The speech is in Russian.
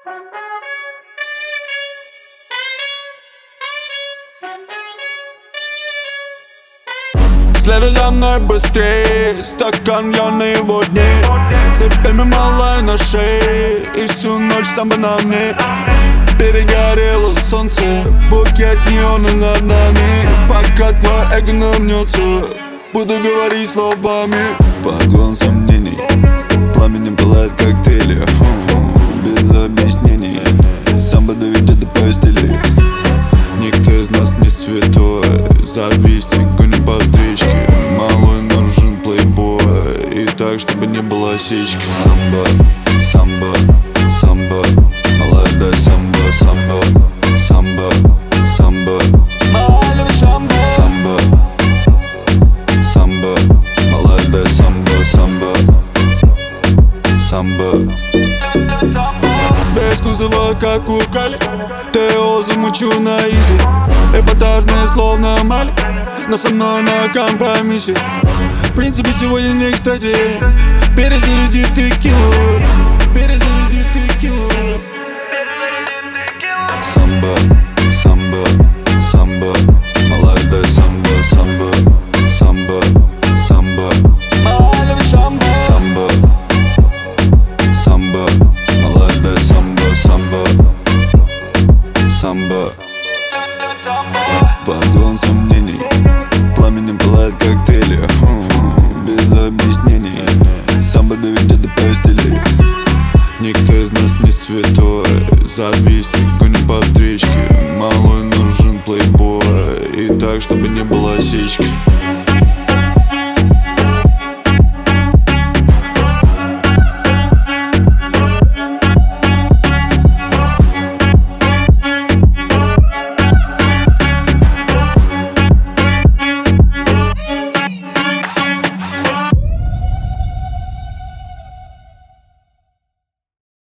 Следуй за мной быстрее, стакан я на его дне. Цепями малая на шее, и всю ночь самбо на мне. Перегорело солнце, букет неона над нами. Пока твое эго намнется, буду говорить словами. Вагон сомнений, пламенем пылает коктейли. Без объяснений, самбо доведет до постели. Никто из нас не святой, за 200 гоним по встречке. Малой нужен плейбой, и так, чтобы не было осечки. Самбо, самбо, самбо, малая дай самбо, самбо, самбо, самбо, малая любит самбо, самбо, самбо, малая дай самбо, самбо, самбо. Без кузова, как у Кали, ТО замучу на изи. Эпатажные словно Мали, но со мной на компромиссе. В принципе, сегодня не кстати. Перезаряди текилу, перезаряди текилу. Самбо, самбо, самбо, малая дай самбо, самбо, самбо, самбо, малая любит самбо, самбо, самбо, малая дай самбо, самбо, самбо. Вагон сомнений, пламенем пылает коктейли. Без объяснений, самбо доведет до постели. Никто из нас не святой, за 200 гоним по встречке. Малой нужен плейбой, и так, чтобы не было осечки.